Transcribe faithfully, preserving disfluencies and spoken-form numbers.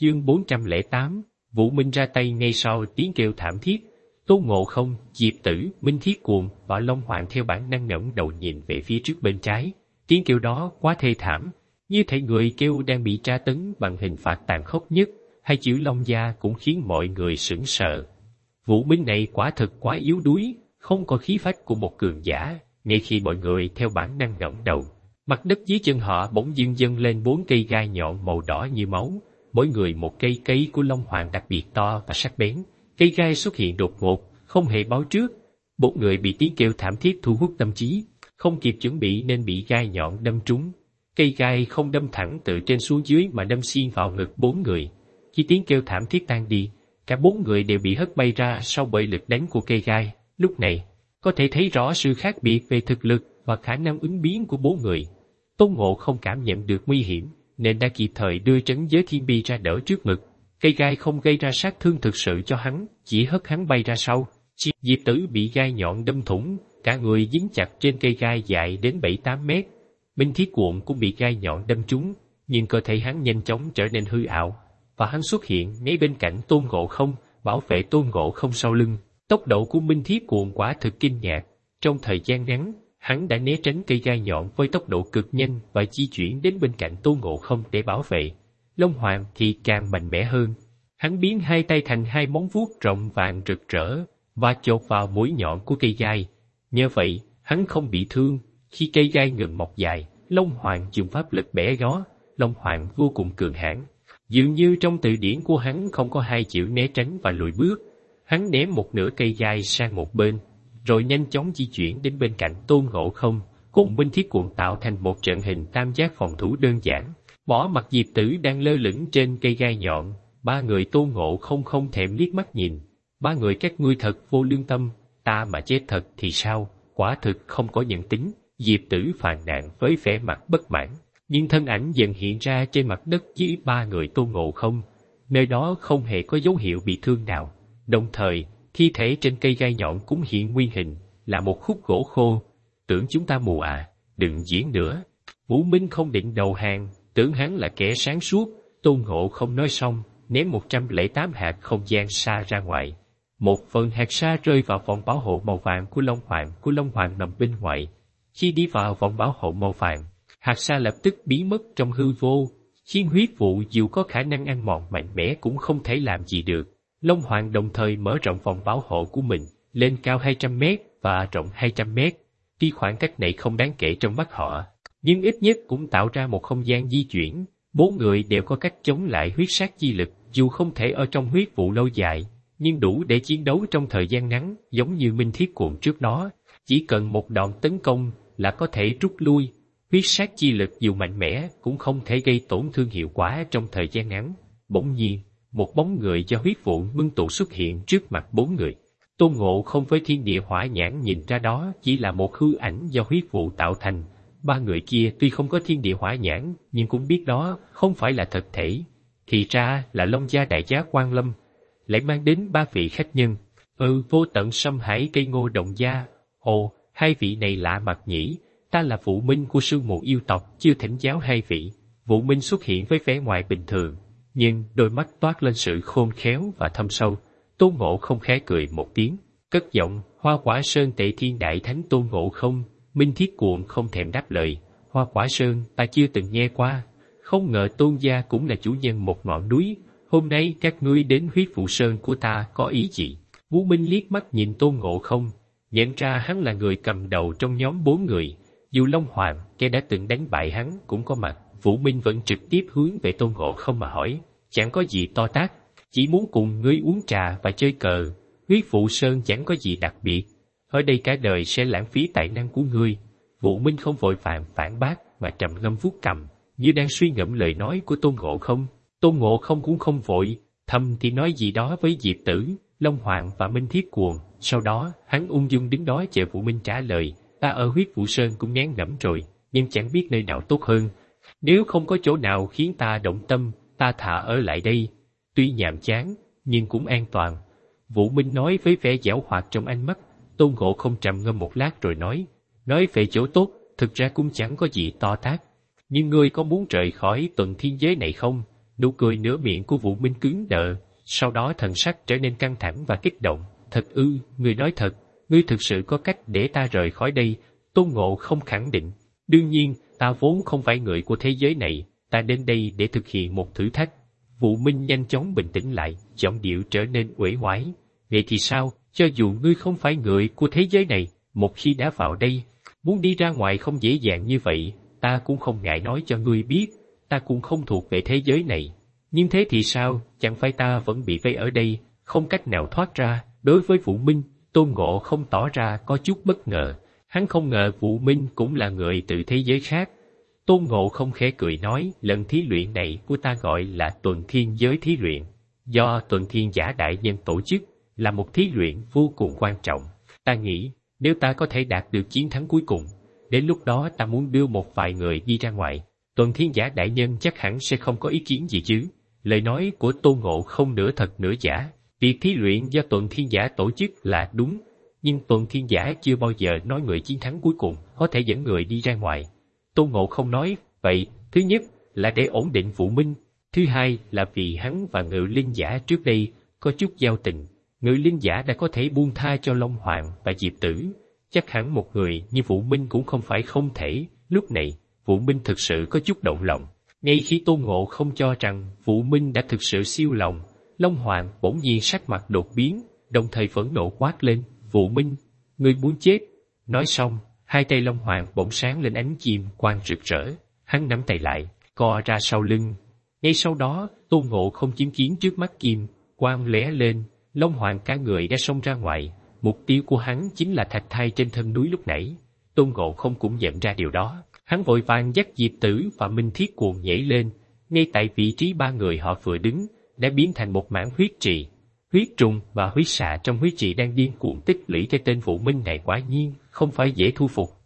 Chương bốn trăm lẻ tám, Vũ Minh ra tay ngay sau tiếng kêu thảm thiết. Tôn Ngộ Không, Diệp Tử, Minh Thiết Cuồng và Long Hoàng theo bản năng ngẩng đầu nhìn về phía trước bên trái. Tiếng kêu đó quá thê thảm, như thể người kêu đang bị tra tấn bằng hình phạt tàn khốc nhất, hai chữ Long Gia cũng khiến mọi người sửng sợ. Vũ Minh này quả thực quá yếu đuối, không có khí phách của một cường giả. Ngay khi mọi người theo bản năng ngẩng đầu, mặt đất dưới chân họ bỗng dưng dâng lên bốn cây gai nhọn màu đỏ như máu, mỗi người một cây. Cây của Long Hoàng đặc biệt to và sắc bén. Cây gai xuất hiện đột ngột, không hề báo trước. Bốn người bị tiếng kêu thảm thiết thu hút tâm trí, không kịp chuẩn bị nên bị gai nhọn đâm trúng. Cây gai không đâm thẳng từ trên xuống dưới mà đâm xuyên vào ngực bốn người. Khi tiếng kêu thảm thiết tan đi, cả bốn người đều bị hất bay ra sau bởi lực đánh của cây gai. Lúc này, có thể thấy rõ sự khác biệt về thực lực và khả năng ứng biến của bốn người. Tôn Ngộ không cảm nhận được nguy hiểm, nên đã kịp thời đưa trấn giới thiên bi ra đỡ trước ngực. Cây gai không gây ra sát thương thực sự cho hắn, chỉ hất hắn bay ra sau. Diệp Tử bị gai nhọn đâm thủng, cả người dính chặt trên cây gai dài đến bảy tám mét. Minh Thiết Cuộn cũng bị gai nhọn đâm trúng, nhưng cơ thể hắn nhanh chóng trở nên hư ảo, và hắn xuất hiện ngay bên cạnh Tôn Ngộ không, bảo vệ Tôn Ngộ không sau lưng. Tốc độ của Minh Thiết Cuộn quả thực kinh ngạc. Trong thời gian ngắn, hắn đã né tránh cây gai nhọn với tốc độ cực nhanh và di chuyển đến bên cạnh Tôn Ngộ không để bảo vệ. Long Hoàng thì càng mạnh mẽ hơn. Hắn biến hai tay thành hai móng vuốt rộng vàng rực rỡ và chộp vào mũi nhọn của cây gai. Nhờ vậy, hắn không bị thương. Khi cây gai ngừng mọc dài, Long Hoàng dùng pháp lực bẻ gió. Long Hoàng vô cùng cường hãn. Dường như trong từ điển của hắn không có hai chữ né tránh và lùi bước. Hắn ném một nửa cây gai sang một bên, rồi nhanh chóng di chuyển đến bên cạnh Tôn Ngộ không, cùng Minh Thiết Cuộn tạo thành một trận hình tam giác phòng thủ đơn giản. Bỏ mặc Diệp Tử đang lơ lửng trên cây gai nhọn, ba người Tôn Ngộ không không thèm liếc mắt nhìn. Ba người các ngươi thật vô lương tâm, ta mà chết thật thì sao, quả thực không có nhân tính. Diệp Tử phàn nàn với vẻ mặt bất mãn, nhưng thân ảnh dần hiện ra trên mặt đất dưới ba người Tôn Ngộ không. Nơi đó không hề có dấu hiệu bị thương nào. Đồng thời, thi thể trên cây gai nhọn cũng hiện nguyên hình, là một khúc gỗ khô. Tưởng chúng ta mù à, đừng diễn nữa. Vũ Minh không định đầu hàng, tưởng hắn là kẻ sáng suốt. Tôn Ngộ không nói xong, ném một trăm lẻ tám hạt không gian sa ra ngoài. Một phần hạt sa rơi vào vòng bảo hộ màu vàng của Long Hoàng của Long Hoàng nằm bên ngoài. Khi đi vào vòng bảo hộ màu vàng, hạt sa lập tức biến mất trong hư vô, khiến huyết vụ dù có khả năng ăn mòn mạnh mẽ cũng không thể làm gì được. Long Hoàng đồng thời mở rộng vòng bảo hộ của mình, lên cao hai trăm mét và rộng hai trăm mét. Tuy khoảng cách này không đáng kể trong mắt họ, nhưng ít nhất cũng tạo ra một không gian di chuyển. Bốn người đều có cách chống lại huyết sát chi lực, dù không thể ở trong huyết vụ lâu dài, nhưng đủ để chiến đấu trong thời gian ngắn, giống như Minh Thiết Cuộn trước đó. Chỉ cần một đòn tấn công là có thể rút lui. Huyết sát chi lực dù mạnh mẽ cũng không thể gây tổn thương hiệu quả trong thời gian ngắn. Bỗng nhiên, một bóng người do huyết vụ ngưng tụ xuất hiện trước mặt bốn người. Tôn Ngộ không với thiên địa hỏa nhãn nhìn ra đó chỉ là một hư ảnh do huyết vụ tạo thành. Ba người kia tuy không có thiên địa hỏa nhãn, nhưng cũng biết đó không phải là thật thể. Thì ra là Long Gia đại giá Quan Lâm, lại mang đến ba vị khách nhân. Ừ, Vô Tận Sâm Hải Cây Ngô Đồng Gia. Ồ, hai vị này lạ mặt nhỉ. Ta là Vũ Minh của Sương Mù Yêu Tộc, chưa thỉnh giáo hai vị. Vũ Minh xuất hiện với vẻ ngoài bình thường, nhưng đôi mắt toát lên sự khôn khéo và thâm sâu. Tôn Ngộ không khẽ cười một tiếng, cất giọng, Hoa Quả Sơn Tệ Thiên Đại Thánh Tôn Ngộ không. Minh Thiết Cuộn không thèm đáp lời. Hoa Quả Sơn ta chưa từng nghe qua, không ngờ Tôn gia cũng là chủ nhân một ngọn núi. Hôm nay các ngươi đến huyết vụ sơn của ta có ý gì? Vũ Minh liếc mắt nhìn Tôn Ngộ không, nhận ra hắn là người cầm đầu trong nhóm bốn người. Dù Long Hoàng, kẻ đã từng đánh bại hắn, cũng có mặt, Vũ Minh vẫn trực tiếp hướng về Tôn Ngộ không mà hỏi, chẳng có gì to tát, chỉ muốn cùng ngươi uống trà và chơi cờ. Huyết vụ sơn chẳng có gì đặc biệt, ở đây cả đời sẽ lãng phí tài năng của ngươi. Vũ Minh không vội vàng phản bác mà trầm ngâm vuốt cầm, như đang suy ngẫm lời nói của Tôn Ngộ không. Tôn Ngộ không cũng không vội, thầm thì nói gì đó với Diệp Tử, Long Hoàng và Minh Thiết Cuồng. Sau đó hắn ung dung đứng đó chờ Vũ Minh trả lời. Ta ở huyết vụ sơn cũng ngán ngẩm rồi, nhưng chẳng biết nơi nào tốt hơn. Nếu không có chỗ nào khiến ta động tâm, ta thà ở lại đây. Tuy nhàm chán, nhưng cũng an toàn. Vũ Minh nói với vẻ giảo hoạt trong ánh mắt. Tôn Ngộ không trầm ngâm một lát rồi nói, nói về chỗ tốt, thực ra cũng chẳng có gì to tát. Nhưng ngươi có muốn rời khỏi tuần thiên giới này không? Nụ cười nửa miệng của Vũ Minh cứng đờ, sau đó thần sắc trở nên căng thẳng và kích động. Thật ư, ngươi nói thật, ngươi thực sự có cách để ta rời khỏi đây? Tôn Ngộ không khẳng định. Đương nhiên, ta vốn không phải người của thế giới này, ta đến đây để thực hiện một thử thách. Vũ Minh nhanh chóng bình tĩnh lại, giọng điệu trở nên uể oải. Vậy thì sao, cho dù ngươi không phải người của thế giới này, một khi đã vào đây, muốn đi ra ngoài không dễ dàng như vậy, ta cũng không ngại nói cho ngươi biết, ta cũng không thuộc về thế giới này. Nhưng thế thì sao, chẳng phải ta vẫn bị vây ở đây, không cách nào thoát ra. Đối với Vũ Minh, Tôn Ngộ không tỏ ra có chút bất ngờ. Hắn không ngờ Vũ Minh cũng là người từ thế giới khác. Tôn Ngộ không khẽ cười nói, lần thí luyện này của ta gọi là Tuần Thiên Giới thí luyện, do Tuần Thiên Giả Đại Nhân tổ chức, là một thí luyện vô cùng quan trọng. Ta nghĩ, nếu ta có thể đạt được chiến thắng cuối cùng, đến lúc đó ta muốn đưa một vài người đi ra ngoài. Tuần Thiên Giả Đại Nhân chắc hẳn sẽ không có ý kiến gì chứ. Lời nói của Tôn Ngộ không nửa thật nửa giả. Việc thí luyện do Tuần Thiên Giả tổ chức là đúng, nhưng Tuần Thiên Giả chưa bao giờ nói người chiến thắng cuối cùng có thể dẫn người đi ra ngoài. Tôn Ngộ không nói, vậy, thứ nhất là để ổn định Vũ Minh, thứ hai là vì hắn và Ngự Linh Giả trước đây có chút giao tình. Ngự Linh Giả đã có thể buông tha cho Long Hoàng và Diệp Tử, chắc hẳn một người như Vũ Minh cũng không phải không thể. Lúc này, Vũ Minh thực sự có chút động lòng. Ngay khi Tôn Ngộ không cho rằng Vũ Minh đã thực sự siêu lòng, Long Hoàng bỗng nhiên sắc mặt đột biến, đồng thời phẫn nộ quát lên, Vũ Minh, ngươi muốn chết. Nói xong, hai tay Long Hoàng bỗng sáng lên ánh chim quang rực rỡ, hắn nắm tay lại, co ra sau lưng. Ngay sau đó, Tôn Ngộ không chứng kiến trước mắt kim quang lóe lên, Long Hoàng cả người đã xông ra ngoài. Mục tiêu của hắn chính là thạch thai trên thân núi lúc nãy. Tôn Ngộ không cũng nhận ra điều đó, hắn vội vàng dắt Diệp Tử và Minh Thiết Cuồng nhảy lên. Ngay tại vị trí ba người họ vừa đứng, đã biến thành một mảng huyết trì. Huyết trùng và huyết xạ trong huyết trì đang điên cuồng tích lũy, cái tên Vũ Minh này quả nhiên không phải dễ thu phục.